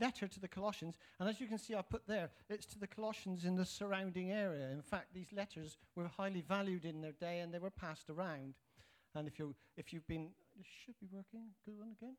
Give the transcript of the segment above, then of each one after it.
letter to the Colossians, and as you can see I put there, it's to the Colossians in the surrounding area. In fact, these letters were highly valued in their day, and they were passed around. And if you've been, it should be working. Good one again.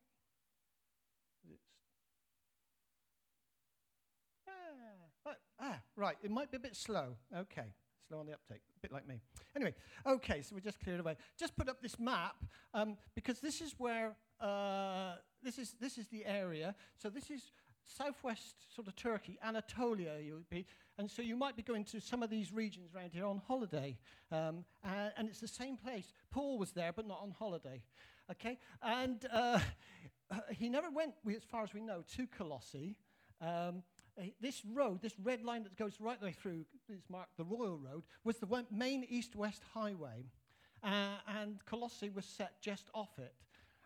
Right. It might be a bit slow. Okay. Slow on the uptake, a bit like me. Anyway, okay, so we just cleared away. Just put up this map because this is where this is the area. So this is southwest sort of Turkey, Anatolia. You would be, and so you might be going to some of these regions around here on holiday, and it's the same place. Paul was there, but not on holiday. Okay, and he never went, as far as we know, to Colossae. This road, this red line that goes right the way through, is marked the Royal Road, was the main east-west highway, and Colossae was set just off it.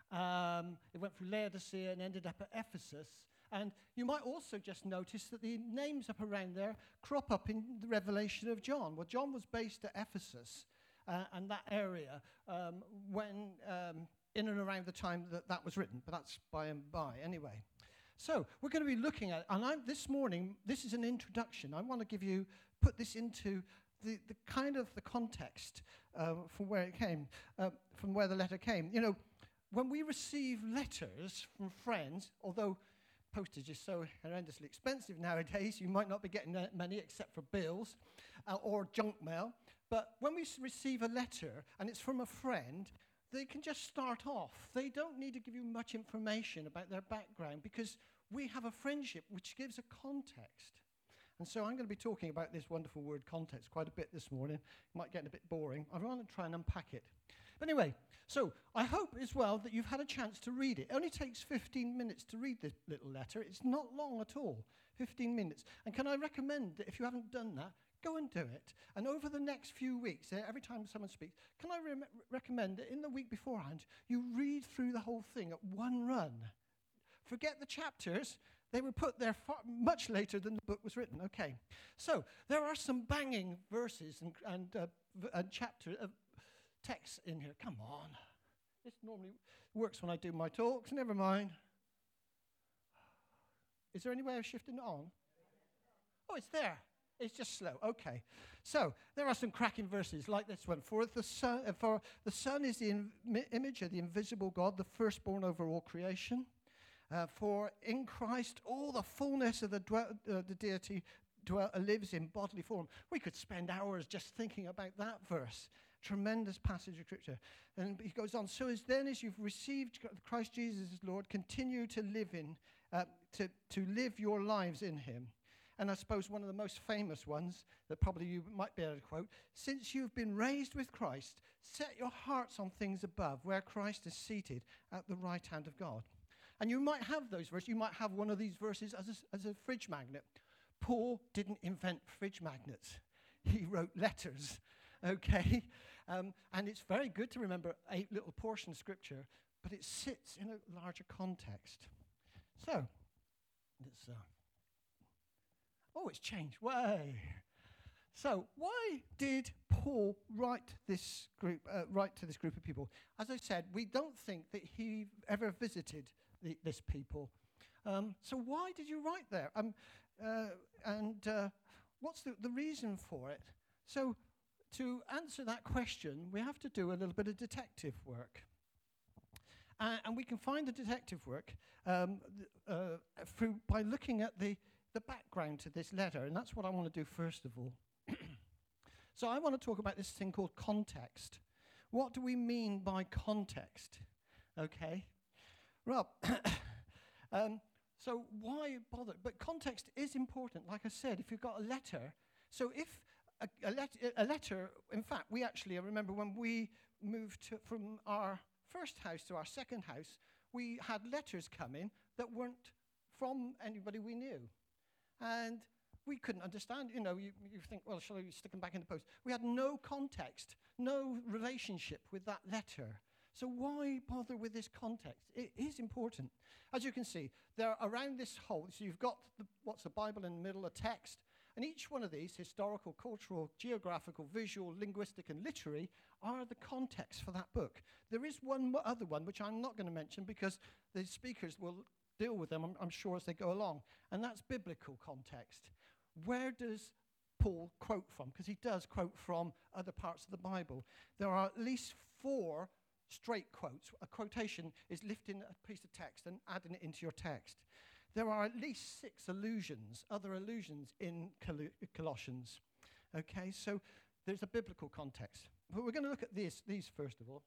It went through Laodicea and ended up at Ephesus. And you might also just notice that the names up around there crop up in the Revelation of John. Well, John was based at Ephesus and that area when in and around the time that was written, but that's by and by anyway. So we're going to be looking at, and this morning, this is an introduction. I want to put this into the kind of the context from where it came, from where the letter came. You know, when we receive letters from friends, although postage is so horrendously expensive nowadays, you might not be getting that many except for bills or junk mail. But when we receive a letter and it's from a friend, they can just start off. They don't need to give you much information about their background because we have a friendship which gives a context. And so I'm going to be talking about this wonderful word context quite a bit this morning. It might get a bit boring. I'd rather try and unpack it. But anyway, so I hope as well that you've had a chance to read it. It only takes 15 minutes to read this little letter. It's not long at all, 15 minutes. And can I recommend that if you haven't done that, go and do it. And over the next few weeks, every time someone speaks, can I recommend that in the week beforehand, you read through the whole thing at one run. Forget the chapters. They were put there much later than the book was written. Okay. So there are some banging verses and chapter texts in here. Come on. This normally works when I do my talks. Never mind. Is there any way of shifting it on? Oh, it's there. It's just slow. Okay. So there are some cracking verses like this one. For the Son is the image of the invisible God, the firstborn over all creation. For in Christ all the fullness of the deity lives in bodily form. We could spend hours just thinking about that verse. Tremendous passage of Scripture. And he goes on, so as you've received Christ Jesus as Lord, continue to live to live your lives in him. And I suppose one of the most famous ones that probably you might be able to quote, since you've been raised with Christ, set your hearts on things above, where Christ is seated at the right hand of God. And you might have those verses. You might have one of these verses as a fridge magnet. Paul didn't invent fridge magnets. He wrote letters, okay? And it's very good to remember a little portion of Scripture, but it sits in a larger context. So, it's changed. Way. So, why did Paul write to this group of people? As I said, we don't think that he ever visited this people. So, why did you write there? What's the reason for it? So, to answer that question, we have to do a little bit of detective work. And we can find the detective work by looking at the background to this letter, and that's what I want to do first of all. So I want to talk about this thing called context. What do we mean by context? Okay. Well, so why bother? But context is important. Like I said, if you've got a letter, so if a letter, in fact, I remember when we moved from our first house to our second house, we had letters come in that weren't from anybody we knew. And we couldn't understand, you think, well, shall I stick them back in the post? We had no context, no relationship with that letter. So why bother with this context? It is important. As you can see, there are around this whole, so you've got what's the Bible in the middle, a text, and each one of these, historical, cultural, geographical, visual, linguistic, and literary, are the context for that book. There is one other one, which I'm not going to mention because the speakers will deal with them, I'm sure, as they go along. And that's biblical context. Where does Paul quote from? Because he does quote from other parts of the Bible. There are at least 4 straight quotes. A quotation is lifting a piece of text and adding it into your text. There are at least 6 allusions, other allusions in Colossians. Okay, so there's a biblical context. But we're going to look at these first of all.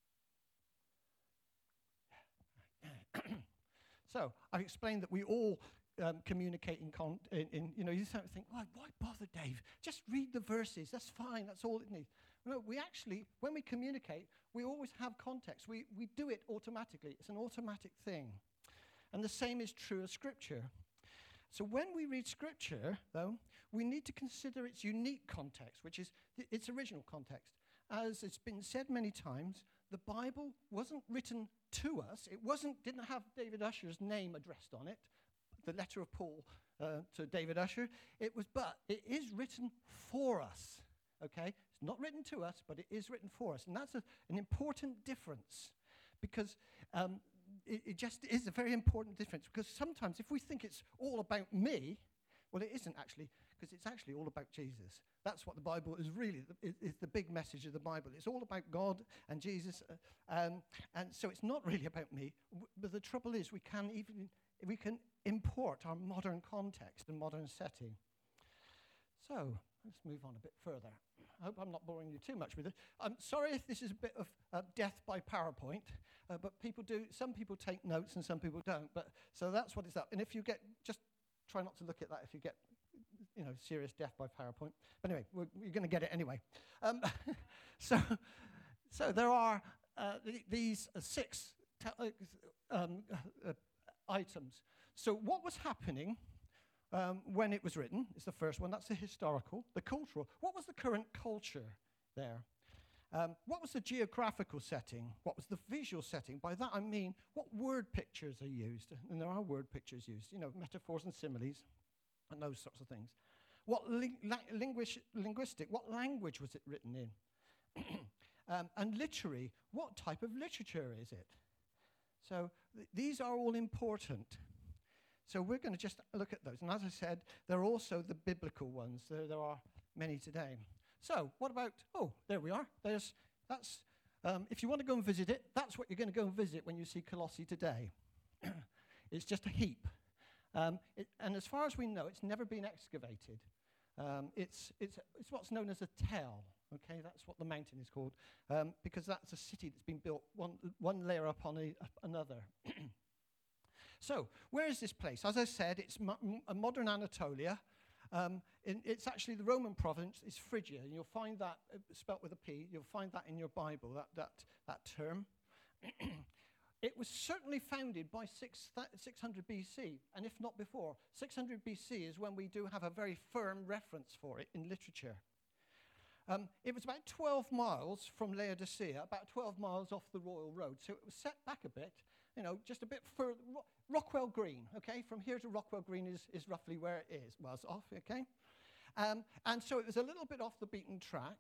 So I've explained that we all communicate in you start to think, why bother, Dave? Just read the verses. That's fine. That's all it needs. No, we actually, when we communicate, we always have context. We do it automatically. It's an automatic thing. And the same is true of Scripture. So when we read Scripture, though, we need to consider its unique context, which is its original context. As it's been said many times, the Bible wasn't written to us. It didn't have David Usher's name addressed on it, the letter of Paul to David Usher. But it is written for us, okay? It's not written to us, but it is written for us. And that's an important difference, because it just is a very important difference. Because sometimes if we think it's all about me, well, it isn't actually, because it's actually all about Jesus. That's what the Bible is really, is the big message of the Bible. It's all about God and Jesus, and so it's not really about me. But the trouble is, we can import our modern context and modern setting. So let's move on a bit further. I hope I'm not boring you too much with it. I'm sorry if this is a bit of death by PowerPoint, but some people take notes and some people don't. But so that's what it's up. And if you just try not to look at that if you get, serious death by PowerPoint. But anyway, you're going to get it anyway. So there are these 6 items. So what was happening when it was written is the first one. That's the historical. The cultural. What was the current culture there? What was the geographical setting? What was the visual setting? By that I mean, what word pictures are used? And there are word pictures used, metaphors and similes and those sorts of things. What linguistic, what language was it written in? And literary, what type of literature is it? So these are all important. So we're going to just look at those. And as I said, there are also the biblical ones. There are many today. So what about, there we are. If you want to go and visit it, that's what you're going to go and visit when you see Colossae today. It's just a heap. And as far as we know, it's never been excavated. It's what's known as a tell. Okay, that's what the mountain is called, because that's a city that's been built one layer upon another. So, where is this place? As I said, it's a modern Anatolia. It's actually the Roman province is Phrygia, and you'll find that spelt with a P. You'll find that in your Bible, that term. It was certainly founded by 600 BC, and if not before. 600 BC is when we do have a very firm reference for it in literature. It was about 12 miles from Laodicea, about 12 miles off the Royal Road, so it was set back a bit, just a bit further. Rockwell Green, okay? From here to Rockwell Green is roughly where it was off, okay? And so it was a little bit off the beaten track,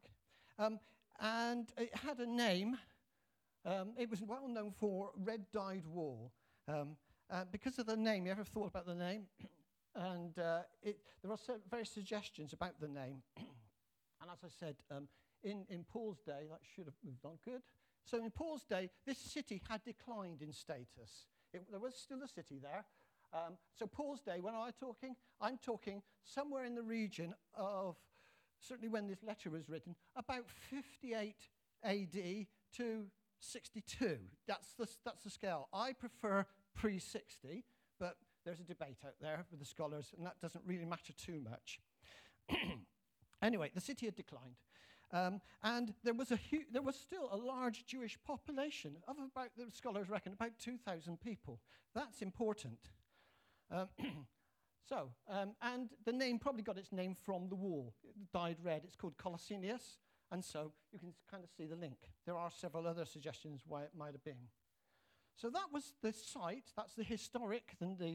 and it had a name. It was well known for red dyed wool. Because of the name, you ever thought about the name? And there are various suggestions about the name. And as I said, in Paul's day, that should have moved on, good. So in Paul's day, this city had declined in status. There was still a city there. So Paul's day, when I'm talking somewhere in the region of, certainly when this letter was written, about 58 AD to 62. That's the scale. I prefer pre-60, but there's a debate out there with the scholars, and that doesn't really matter too much. Anyway, the city had declined, and there was still a large Jewish population of about, the scholars reckon, about 2,000 people. That's important. And the name probably got its name from the wool, dyed red. It's called Colosinius, and so you can kind of see the link. There are several other suggestions why it might have been. So that was the site. That's the historic and the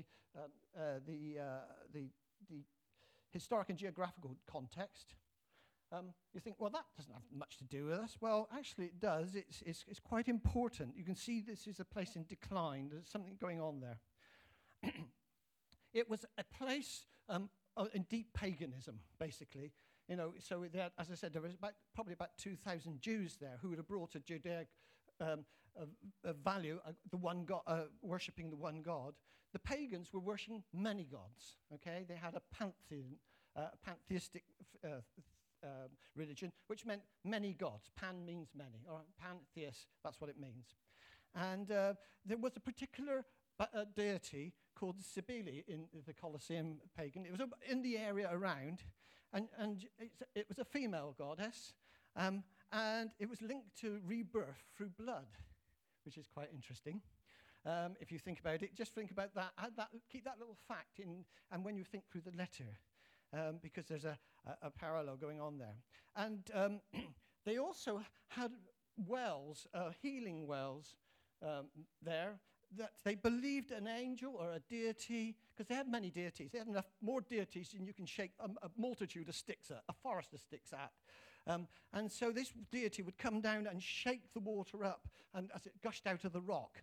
historic and geographical context. You think, well, that doesn't have much to do with us. Well, actually, it does. It's quite important. You can see this is a place in decline. There's something going on there. it was a place in deep paganism, basically. So there, as I said, there was probably about 2,000 Jews there who would have brought a Judaic value, the one God, worshipping the one God. The pagans were worshipping many gods. Okay, they had a pantheistic religion, which meant many gods. Pan means many, or pantheist. That's what it means. And there was a particular deity called Cybele in the Colosseum pagan. It was in the area around, and it was a female goddess, and it was linked to rebirth through blood, which is quite interesting. If you think about it, just think about that. Keep that little fact in, and when you think through the letter, because there's a parallel going on there. And they also had wells, healing wells there, that they believed an angel or a deity, because they had many deities. They had enough more deities than you can shake a multitude of sticks at, a forest of sticks at. And so this deity would come down and shake the water up, and as it gushed out of the rock.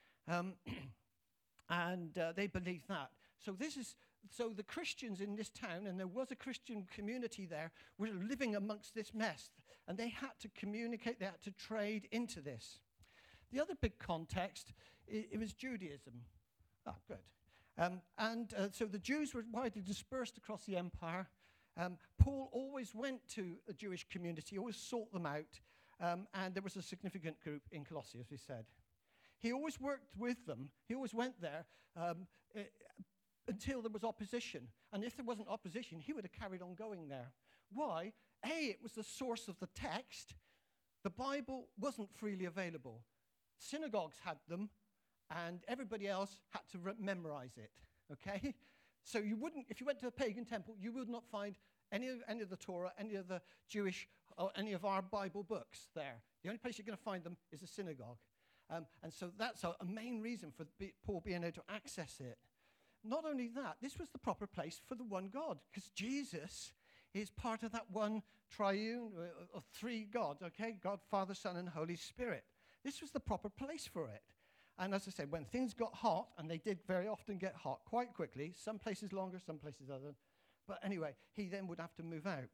And they believed that. So the Christians in this town, and there was a Christian community there, were living amongst this mess, and they had to communicate, they had to trade into this. The other big context, it was Judaism. Ah, good. So the Jews were widely dispersed across the empire. Paul always went to a Jewish community, always sought them out, and there was a significant group in Colossae, as we said. He always worked with them. He always went there until there was opposition. And if there wasn't opposition, he would have carried on going there. Why? It was the source of the text. The Bible wasn't freely available. Synagogues had them, and everybody else had to memorize it, okay? So you wouldn't, if you went to a pagan temple, you would not find any of the Torah, any of the Jewish, or any of our Bible books there. The only place you're going to find them is a synagogue. And so that's a main reason for Paul being able to access it. Not only that, this was the proper place for the one God, because Jesus is part of that one triune, of three gods, okay? God, Father, Son, and Holy Spirit. This was the proper place for it. And as I said, when things got hot, and they did very often get hot quite quickly, some places longer, some places other. But anyway, he then would have to move out.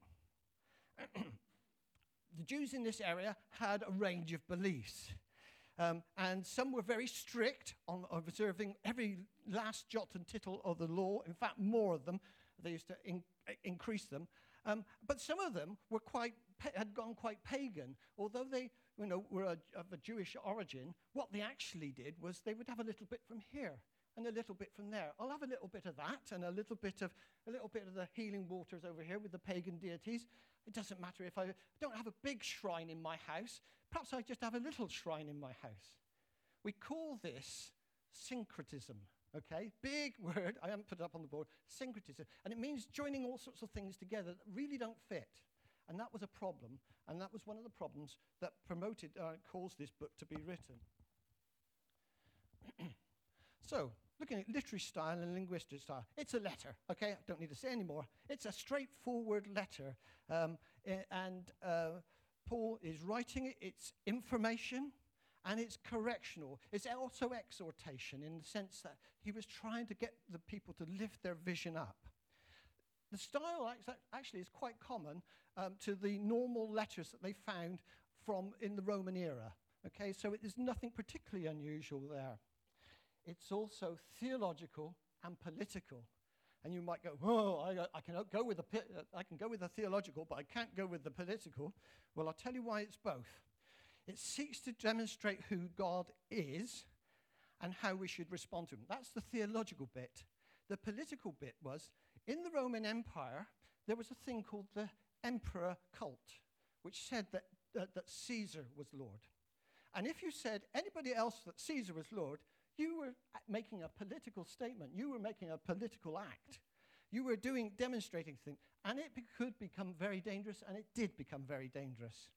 The Jews in this area had a range of beliefs. And some were very strict on observing every last jot and tittle of the law. In fact, more of them. They used to increase them. But some of them were had gone quite pagan. Although they were of a Jewish origin, what they actually did was they would have a little bit from here and a little bit from there. I'll have a little bit of that and a little bit of the healing waters over here with the pagan deities. It doesn't matter if I don't have a big shrine in my house. Perhaps I just have a little shrine in my house. We call this syncretism, okay? Big word, I haven't put it up on the board, syncretism. And it means joining all sorts of things together that really don't fit. And that was a problem, and that was one of the problems that caused this book to be written. So, looking at literary style and linguistic style, it's a letter, okay? I don't need to say any more. It's a straightforward letter, and Paul is writing it. It's information, and it's correctional. It's also exhortation in the sense that he was trying to get the people to lift their vision up. The style actually is quite common to the normal letters that they found in the Roman era. Okay, so it is nothing particularly unusual there. It's also theological and political. And you might go, I can go with the theological, but I can't go with the political. Well, I'll tell you why it's both. It seeks to demonstrate who God is and how we should respond to him. That's the theological bit. The political bit was, in the Roman Empire, there was a thing called the emperor cult, which said that Caesar was Lord. And if you said anybody else that Caesar was Lord, you were making a political statement. You were making a political act. You were demonstrating things. And it could become very dangerous, and it did become very dangerous.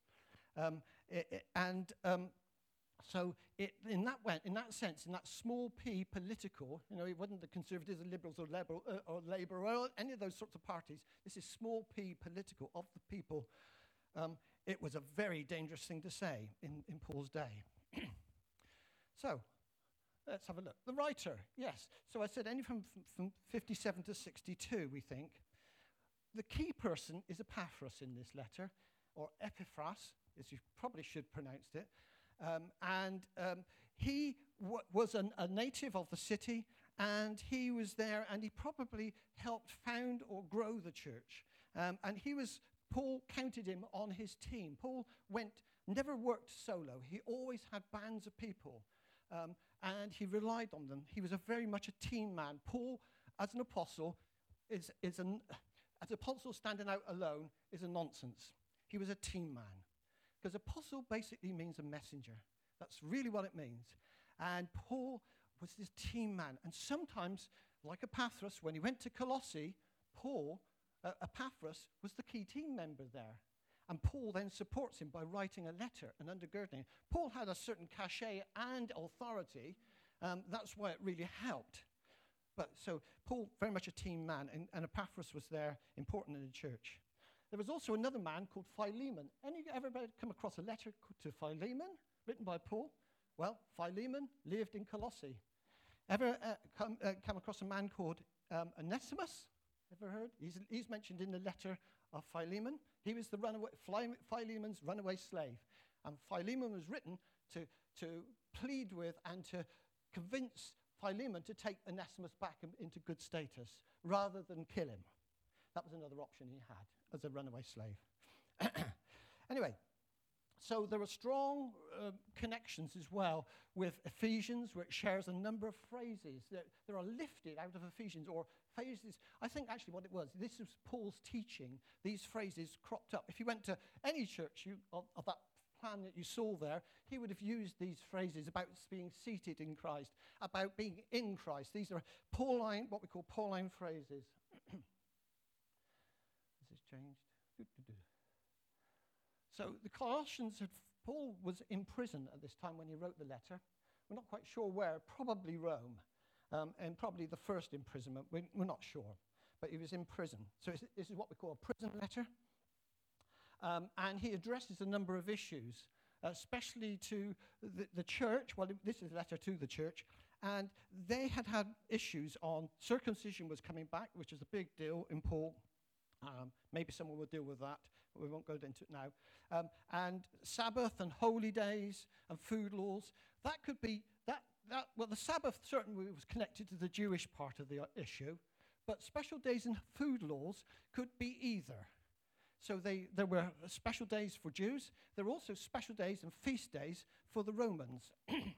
So in that sense, in that small p political, it wasn't the Conservatives, the Liberals, or Labour, or any of those sorts of parties. This is small p political of the people. It was a very dangerous thing to say in Paul's day. So, Let's have a look. The writer, yes. So I said anything from 57 to 62, we think. The key person is Epaphras in this letter, or Epiphras, as you probably should pronounce it. He was a native of the city, and he was there, and he probably helped found or grow the church. Paul counted him on his team. Paul never worked solo. He always had bands of people, and he relied on them. He was very much a team man. Paul, as an apostle, as an apostle standing out alone is a nonsense. He was a team man, because apostle basically means a messenger. That's really what it means. And Paul was this team man. And sometimes, like Epaphras, when he went to Colossae, Epaphras was the key team member there. And Paul then supports him by writing a letter and undergirding. Paul had a certain cachet and authority. That's why it really helped. So Paul, very much a team man, and Epaphras was there, important in the church. There was also another man called Philemon. Everybody come across a letter to Philemon, written by Paul? Well, Philemon lived in Colossae. Ever come across a man called Onesimus? Ever heard? He's mentioned in the letter of Philemon. He was Philemon's runaway slave. And Philemon was written to plead with and to convince Philemon to take Onesimus back into good status rather than kill him. That was another option he had as a runaway slave. Anyway, so there are strong connections as well with Ephesians, where it shares a number of phrases that are lifted out of Ephesians, or phrases. I think actually what it was, this was Paul's teaching. These phrases cropped up. If you went to any church of that plan that you saw there, he would have used these phrases about being seated in Christ, about being in Christ. These are Pauline, what we call Pauline phrases. This has changed. So the Colossians, Paul was in prison at this time when he wrote the letter. We're not quite sure where, probably Rome, and probably the first imprisonment. We're not sure, but he was in prison. So this is what we call a prison letter. And he addresses a number of issues, especially to the church. Well, this is a letter to the church. And they had issues on circumcision was coming back, which is a big deal in Paul. Maybe someone will deal with that. We won't go into it now. And Sabbath and holy days and food laws. That could be, well, the Sabbath certainly was connected to the Jewish part of the issue. But special days and food laws could be either. So there were special days for Jews. There were also special days and feast days for the Romans.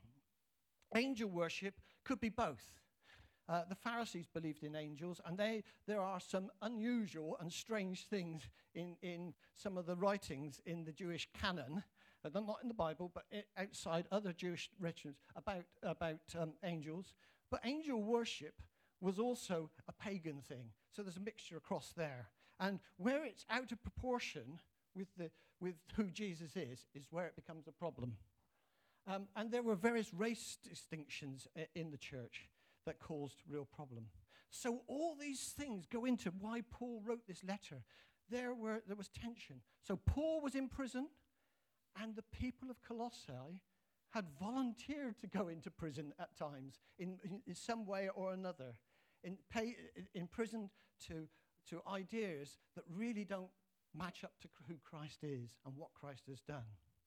Angel worship could be both. The Pharisees believed in angels, and there are some unusual and strange things in some of the writings in the Jewish canon, not in the Bible, but outside other Jewish rituals about angels. But angel worship was also a pagan thing, so there's a mixture across there. And where it's out of proportion with who Jesus is where it becomes a problem. And there were various race distinctions in the church that caused real problem. So all these things go into why Paul wrote this letter. There was tension. So Paul was in prison, and the people of Colossae had volunteered to go into prison at times in some way or another, imprisoned to ideas that really don't match up to who Christ is and what Christ has done.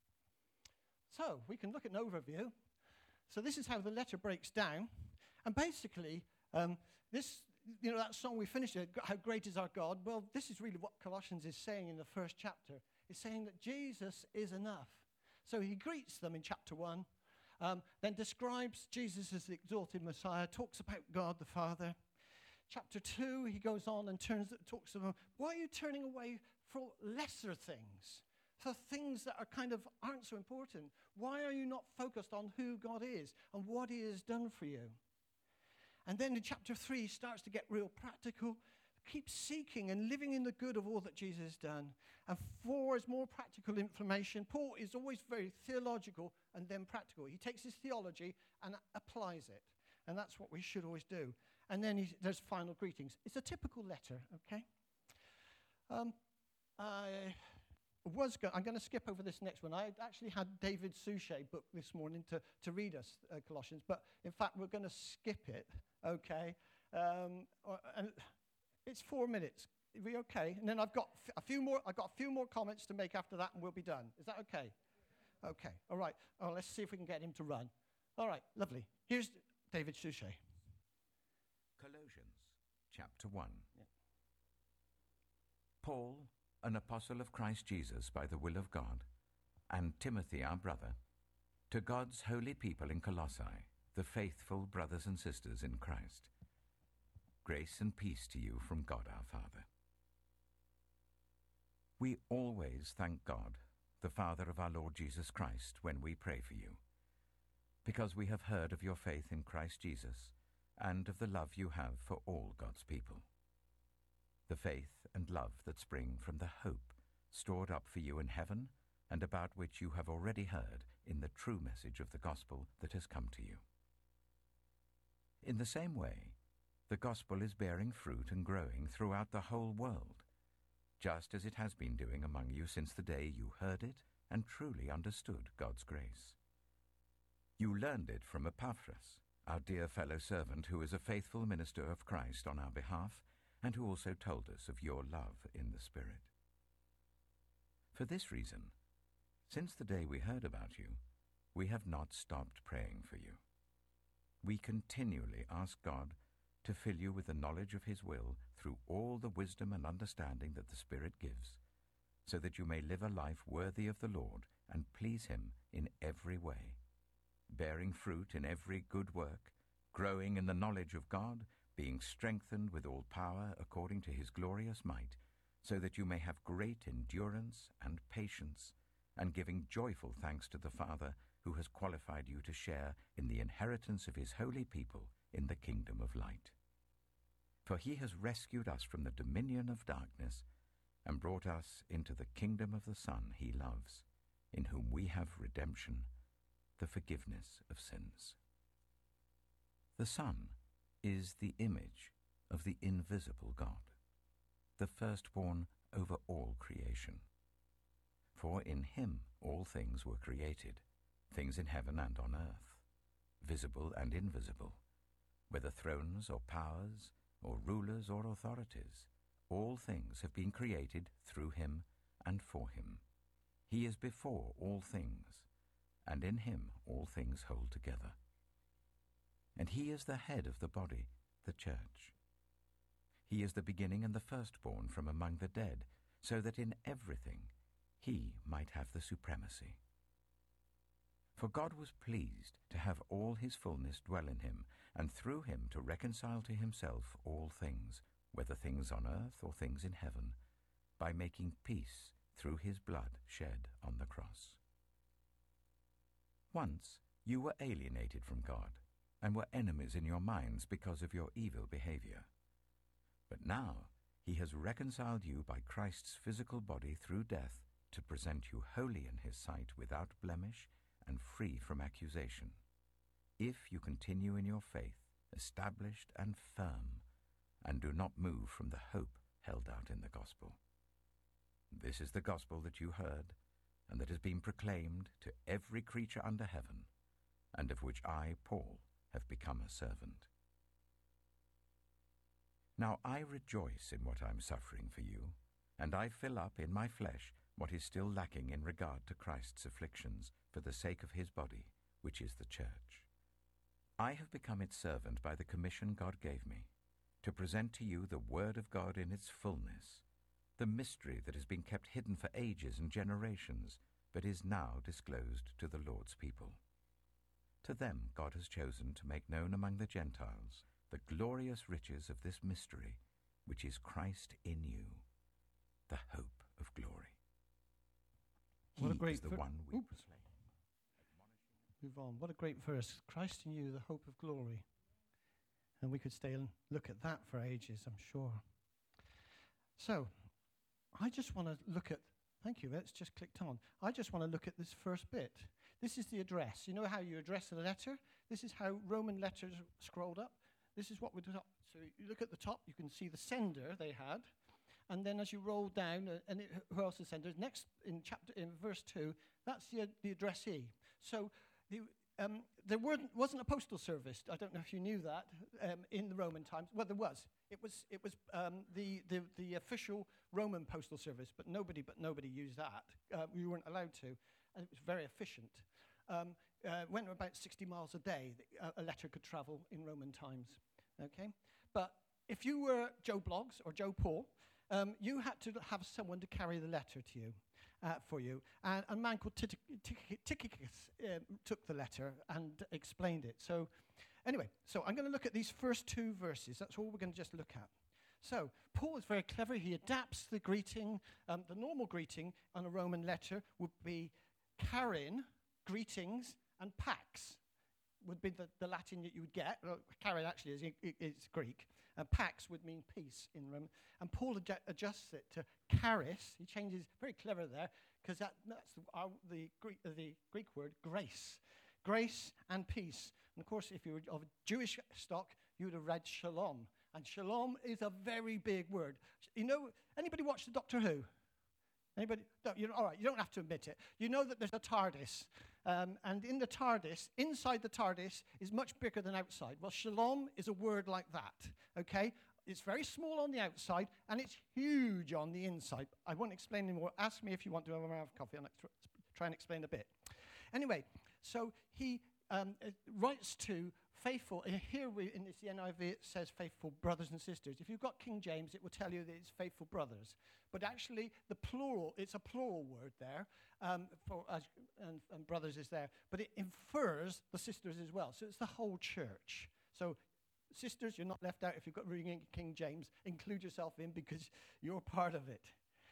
So we can look at an overview. So this is how the letter breaks down. And basically, that song we finished with, How Great Is Our God, well, this is really what Colossians is saying in the first chapter. It's saying that Jesus is enough. So he greets them in chapter 1, then describes Jesus as the exalted Messiah, talks about God the Father. Chapter 2, he goes on and talks to them, why are you turning away for lesser things? For things that aren't so important. Why are you not focused on who God is and what he has done for you? And then in chapter 3, he starts to get real practical. Keep seeking and living in the good of all that Jesus has done. And 4 is more practical information. Paul is always very theological and then practical. He takes his theology and applies it. And that's what we should always do. And then there's final greetings. It's a typical letter, okay? I'm going to skip over this next one. I actually had David Suchet book this morning to read us Colossians, but in fact, we're going to skip it, okay? And it's 4 minutes. Are we okay? And then I've got a few more comments to make after that, and we'll be done. Is that okay? Okay. All right. Oh, let's see if we can get him to run. All right. Lovely. Here's David Suchet. Colossians, chapter 1. Yeah. Paul, an apostle of Christ Jesus by the will of God, and Timothy, our brother, to God's holy people in Colossae, the faithful brothers and sisters in Christ. Grace and peace to you from God our Father. We always thank God, the Father of our Lord Jesus Christ, when we pray for you, because we have heard of your faith in Christ Jesus and of the love you have for all God's people. The faith and love that spring from the hope stored up for you in heaven and about which you have already heard in the true message of the gospel that has come to you. In the same way, the gospel is bearing fruit and growing throughout the whole world, just as it has been doing among you since the day you heard it and truly understood God's grace. You learned it from Epaphras, our dear fellow servant, who is a faithful minister of Christ on our behalf, and who also told us of your love in the Spirit. For this reason, since the day we heard about you, we have not stopped praying for you. We continually ask God to fill you with the knowledge of his will through all the wisdom and understanding that the Spirit gives, so that you may live a life worthy of the Lord and please him in every way, bearing fruit in every good work, growing in the knowledge of God, being strengthened with all power according to his glorious might, so that you may have great endurance and patience, and giving joyful thanks to the Father who has qualified you to share in the inheritance of his holy people in the kingdom of light. For he has rescued us from the dominion of darkness and brought us into the kingdom of the Son he loves, in whom we have redemption, the forgiveness of sins. The Son is the image of the invisible God, the firstborn over all creation. For in him all things were created, things in heaven and on earth, visible and invisible, whether thrones or powers or rulers or authorities. All things have been created through him and for him. He is before all things, and in him all things hold together. And he is the head of the body, the church. He is the beginning and the firstborn from among the dead, so that in everything he might have the supremacy. For God was pleased to have all his fullness dwell in him, and through him to reconcile to himself all things, whether things on earth or things in heaven, by making peace through his blood shed on the cross. Once you were alienated from God, and were enemies in your minds because of your evil behavior. But now he has reconciled you by Christ's physical body through death to present you holy in his sight, without blemish and free from accusation, if you continue in your faith, established and firm, and do not move from the hope held out in the gospel. This is the gospel that you heard, and that has been proclaimed to every creature under heaven, and of which I, Paul, have become a servant. Now I rejoice in what I am suffering for you, and I fill up in my flesh what is still lacking in regard to Christ's afflictions for the sake of his body, which is the church. I have become its servant by the commission God gave me, to present to you the word of God in its fullness, the mystery that has been kept hidden for ages and generations, but is now disclosed to the Lord's people. To them God has chosen to make known among the Gentiles the glorious riches of this mystery, which is Christ in you, the hope of glory. What a great is the one we proclaim. Move on. What a great verse. Christ in you, the hope of glory. And we could stay and look at that for ages, I'm sure. So, I just want to look at, thank you, it's just clicked on. I just want to look at this first bit. This is the address. You know how you address a letter? This is how Roman letters scrolled up. This is what we do. So you look at the top, you can see the sender they had. and then as you roll down, who else is sent? Next in verse 2, that's the addressee. So there wasn't a postal service. I don't know if you knew that in the Roman times. Well, there was. It was the official Roman postal service, but nobody used that. We weren't allowed to, and it was very efficient. Went about 60 miles a day. A letter could travel in Roman times. Okay, but if you were Joe Bloggs or Joe Paul, you had to have someone to carry the letter to you. For you. And a man called Tychicus took the letter and explained it. So anyway, I'm going to look at these first 2 verses. That's all we're going to just look at. So Paul is very clever. He adapts the greeting. The normal greeting on a Roman letter would be charin, greetings, and pax would be the Latin that you would get. Well, charin actually is Greek. Pax would mean peace in Roman. And Paul adjusts it to charis. He changes, very clever there, because that's the Greek word grace. Grace and peace. And of course, if you were of Jewish stock, you would have read shalom. And shalom is a very big word. You know, anybody watch the Doctor Who? Anybody? No, all right, you don't have to admit it. You know that there's a TARDIS. And in the TARDIS, inside the TARDIS is much bigger than outside. Well, shalom is a word like that, okay? It's very small on the outside, and it's huge on the inside. I won't explain anymore. Ask me if you want to have a round of coffee, and I'll try and explain a bit. Anyway, so he writes to faithful, here in this NIV it says faithful brothers and sisters. If you've got King James, it will tell you that it's faithful brothers. But actually, the plural, it's a plural word there, and brothers is there. But it infers the sisters as well. So it's the whole church. So sisters, you're not left out if you've got reading King James. Include yourself in because you're part of it.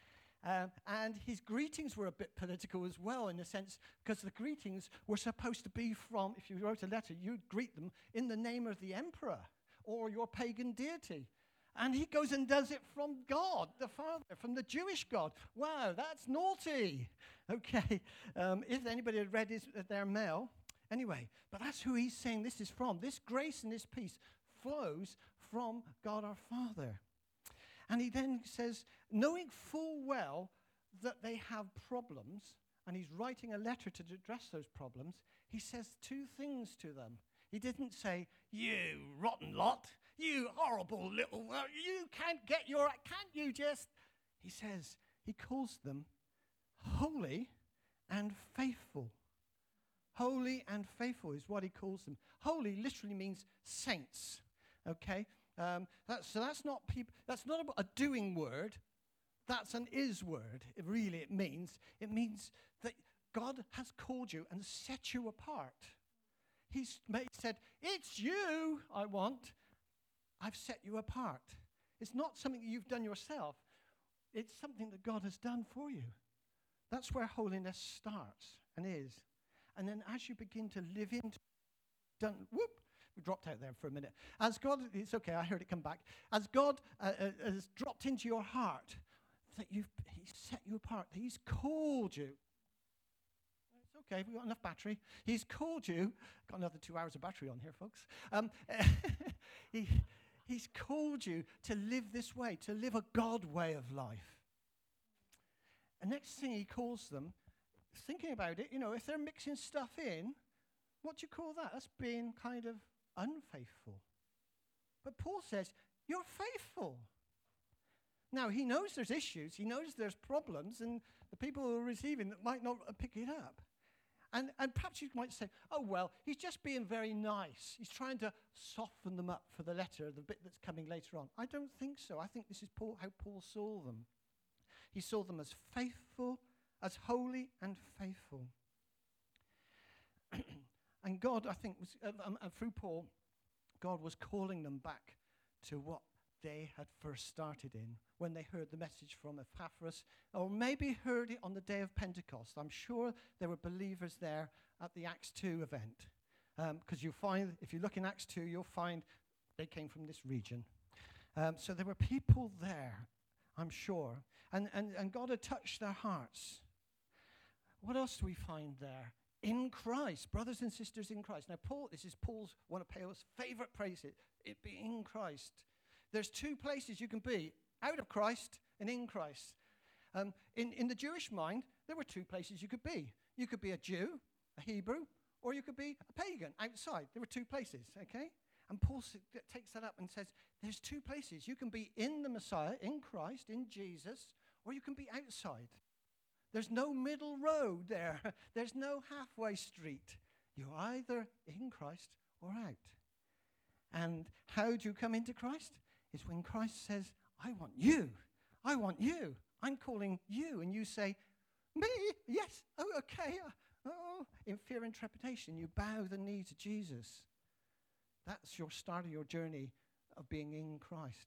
And his greetings were a bit political as well, in a sense, because the greetings were supposed to be from, if you wrote a letter, you'd greet them in the name of the emperor or your pagan deity. And he goes and does it from God, the Father, from the Jewish God. Wow, that's naughty. Okay, if anybody had read their mail. Anyway, but that's who he's saying this is from. This grace and this peace flows from God our Father. And he then says, knowing full well that they have problems, and he's writing a letter to address those problems, he says 2 things to them. He didn't say, you rotten lot, you horrible little, you can't you just, he says, he calls them holy and faithful. Holy and faithful is what he calls them. Holy literally means saints, okay? That's not a doing word. That's an is word. It means that God has called you and set you apart. He said, it's you I want. I've set you apart. It's not something you've done yourself. It's something that God has done for you. That's where holiness starts and is. And then as you begin to live into we dropped out there for a minute. As God, it's okay, I heard it come back. As God has dropped into your heart, that He's set you apart, that He's called you. It's okay, we've got enough battery. He's called you. Got another 2 hours of battery on here, folks. He's called you to live this way, to live a God way of life. And next thing He calls them, thinking about it, if they're mixing stuff in, what do you call that? That's being kind of unfaithful. But Paul says, you're faithful. Now, he knows there's issues. He knows there's problems, and the people who are receiving it might not pick it up. And perhaps you might say, oh, well, he's just being very nice. He's trying to soften them up for the letter, the bit that's coming later on. I don't think so. I think this is how Paul saw them. He saw them as faithful, as holy and faithful. And God, I think, was through Paul, God was calling them back to what they had first started in when they heard the message from Epaphras, or maybe heard it on the day of Pentecost. I'm sure there were believers there at the Acts 2 event, because you find, if you look in Acts 2, you'll find they came from this region. So there were people there, I'm sure, and God had touched their hearts. What else do we find there? In Christ, brothers and sisters in Christ. Now, this is Paul's, one of Paul's favorite phrases, it be in Christ. There's 2 places you can be, out of Christ and in Christ. In the Jewish mind, there were two places you could be. You could be a Jew, a Hebrew, or you could be a pagan outside. There were two places, okay? And Paul takes that up and says, there's two places. You can be in the Messiah, in Christ, in Jesus, or you can be outside. There's no middle road there. There's no halfway street. You're either in Christ or out. And how do you come into Christ? It's when Christ says, I want you. I want you. I'm calling you. And you say, me? Yes. Oh, okay. In fear and trepidation, you bow the knee to Jesus. That's your start of your journey of being in Christ.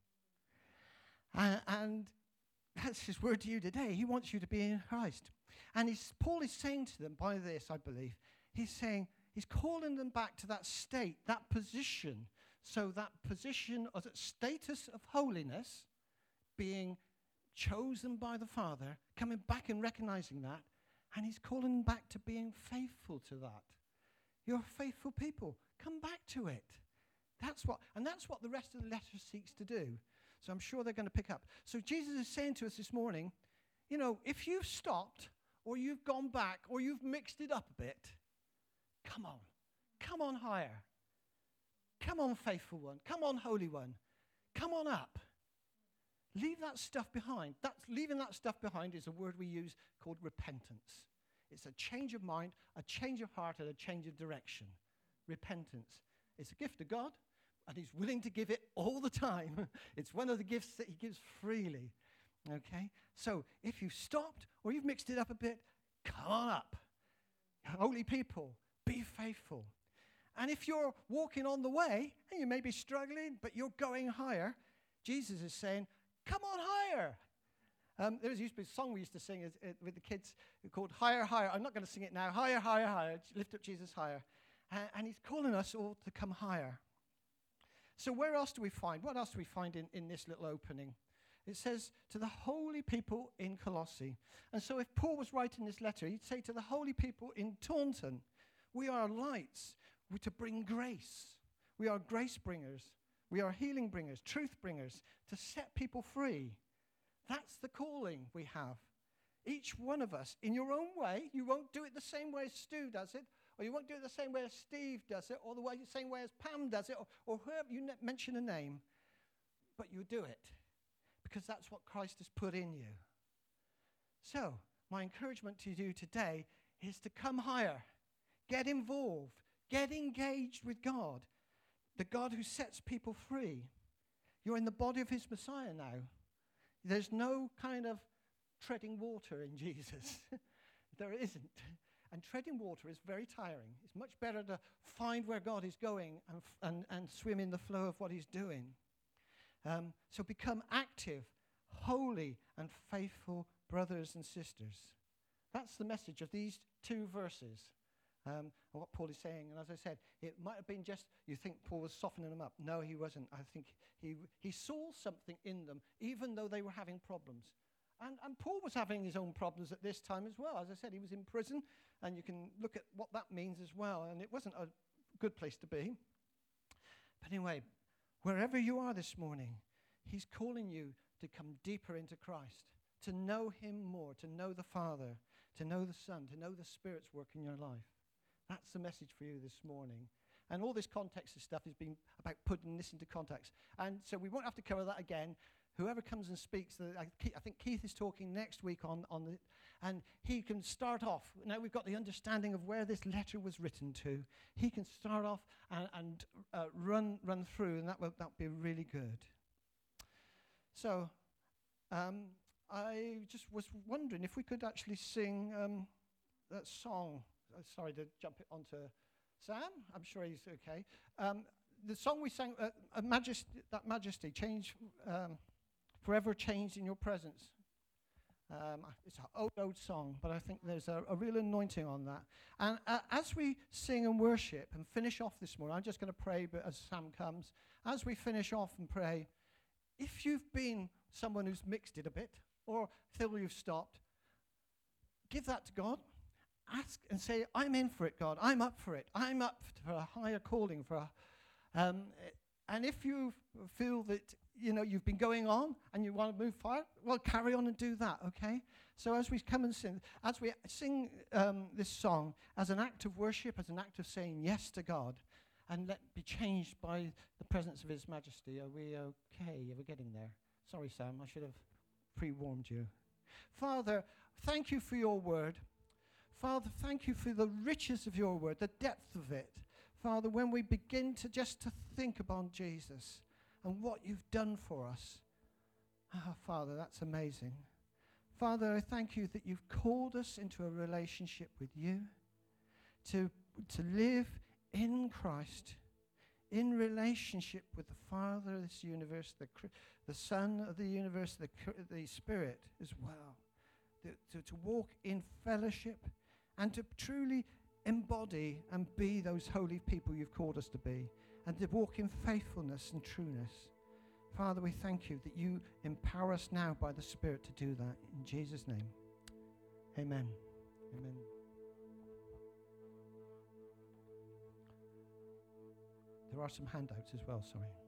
And that's his word to you today. He wants you to be in Christ. And Paul is saying to them by this, I believe, he's calling them back to that state, that position. So that position or that status of holiness, being chosen by the Father, coming back and recognizing that, and he's calling them back to being faithful to that. You're faithful people. Come back to it. That's what the rest of the letter seeks to do. So I'm sure they're going to pick up. So Jesus is saying to us this morning, if you've stopped or you've gone back or you've mixed it up a bit, come on. Come on higher. Come on, faithful one. Come on, holy one. Come on up. Leave that stuff behind. Leaving that stuff behind is a word we use called repentance. It's a change of mind, a change of heart, and a change of direction. Repentance. It's a gift of God, and he's willing to give it all the time. It's one of the gifts that he gives freely. Okay? So if you've stopped or you've mixed it up a bit, come on up. Holy people, be faithful. And if you're walking on the way, and you may be struggling, but you're going higher, Jesus is saying, come on higher. There used to be a song we used to sing with the kids called Higher, Higher. I'm not going to sing it now. Higher, higher, higher. Lift up Jesus higher. And he's calling us all to come higher. So where else do we find? What else do we find in this little opening? It says, to the holy people in Colossae. And so if Paul was writing this letter, he'd say to the holy people in Taunton, we are lights. We're to bring grace. We are grace bringers. We are healing bringers, truth bringers, to set people free. That's the calling we have. Each one of us, in your own way, you won't do it the same way as Stu does it, or you won't do it the same way as Steve does it, or the same way as Pam does it, or whoever you mention a name, but you do it because that's what Christ has put in you. So, my encouragement to you today is to come higher, get involved, get engaged with God, the God who sets people free. You're in the body of his Messiah now. There's no kind of treading water in Jesus. There isn't. And treading water is very tiring. It's much better to find where God is going and swim in the flow of what he's doing. So become active, holy, and faithful brothers and sisters. That's the message of these two verses. And what Paul is saying, and as I said, it might have been just, you think Paul was softening them up. No, he wasn't. I think he saw something in them, even though they were having problems. And Paul was having his own problems at this time as well. As I said, he was in prison, and you can look at what that means as well, and it wasn't a good place to be. But anyway, wherever you are this morning, he's calling you to come deeper into Christ, to know him more, to know the Father, to know the Son, to know the Spirit's work in your life. That's the message for you this morning. And all this context of stuff has been about putting this into context. And so we won't have to cover that again. Whoever comes and speaks, I think Keith is talking next week on the, and he can start off. Now we've got the understanding of where this letter was written to. He can start off and run through, and that'll be really good. So I just was wondering if we could actually sing that song. Sorry to jump it onto Sam. I'm sure he's okay. The song we sang, Majesty, change, forever changed in your presence. It's an old song, but I think there's a real anointing on that. And as we sing and worship and finish off this morning, I'm just going to pray, but as Sam comes, as we finish off and pray, if you've been someone who's mixed it a bit, or feel you've stopped, give that to God. Ask and say, I'm in for it, God. I'm up for it. I'm up for a higher calling. And if you feel that you've been going on and you want to move forward, well, carry on and do that, okay? So as we come and sing, this song as an act of worship, as an act of saying yes to God, and let be changed by the presence of His Majesty. Are we okay? Are we getting there? Sorry, Sam, I should have pre-warned you. Father, thank you for your word. Father, thank you for the riches of your word, the depth of it. Father, when we begin to think about Jesus and what you've done for us, Father, that's amazing. Father, I thank you that you've called us into a relationship with you, to live in Christ, in relationship with the Father of this universe, the Son of the universe, the Spirit as well, to walk in fellowship and to truly embody and be those holy people you've called us to be, and to walk in faithfulness and trueness. Father, we thank you that you empower us now by the Spirit to do that. In Jesus' name, amen. Amen. There are some handouts as well, sorry.